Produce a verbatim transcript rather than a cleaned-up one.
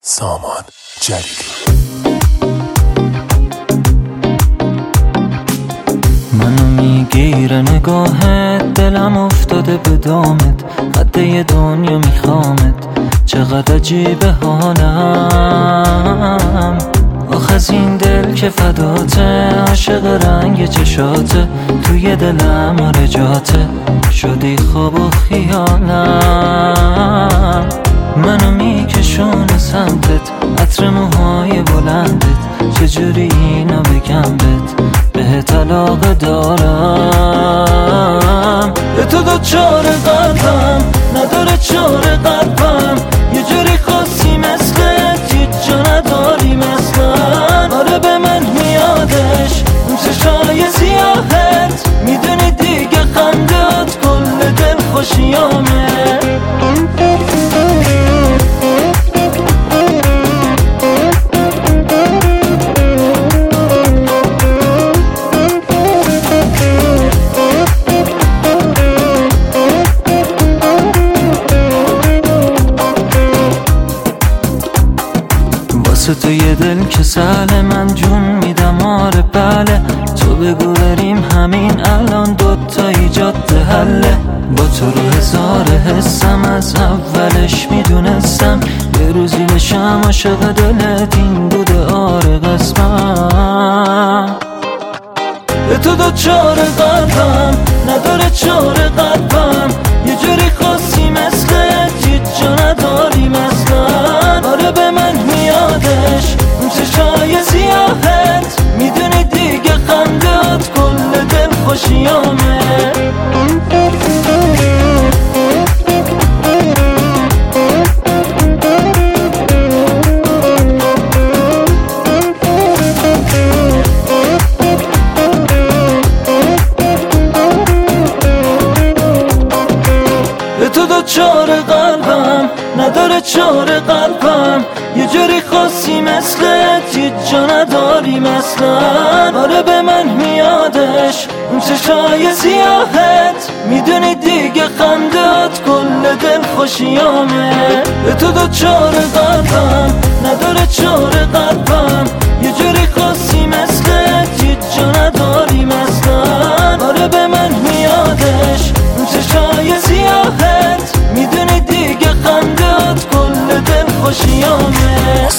سامان جلیلی. منو میگیره نگاهت، دلم افتاده به دامت، قده دنیا میخوامت، چقدر عجیبه حالم. آخ از این دل که فداته، عاشق رنگ چشاته، توی دلم آره جاته، شدی خواب و خیالم. منو میکشونه سمتت، عطر موهای بلندت، چجوری اینو بگم بهت، بهت علاقه دارم. به تو دوچار قلبم، نداره چار قلبم، یه جوری خاصی مثلت، هیچ جا نداری مثلن. آره به من میادش اون چشای سیاهت، میدونی دیگه خندت کل دل خوشیامه. تو یه دل که سهله، من جون میدم آره بله، تو بگو بریم همین الان، دوتایی جاده حله. با تو رو هزار حسم، از اولش میدونستم یه روزی بشم عاشق دلت، این بوده آره قسمم. به تو دوچار قلبم، نداره چار قلبم، یه جوری خاصی مثلت، هیچ جا نداری مثلن. آره به من میادش اون چشای سیاهت، میدونی دیگه خندت کل دل خوشیامه. به تو دوچار قلبم، نداره چار قلبم، یه جوری خاصی مثلت، هیچ جا نداری مثلن. آره به من میادش اون چشای سیاهت، میدونی دیگه خندت کل دل خوشیامه. به تو دوچار قلبم، نداره چار قلبم، یه جوری خاصی مثلت، هیچ جا نداری مثلن. آره به من میادش اون چشای سیاهت، میدونی دیگه خندت کل دل خوشیامه.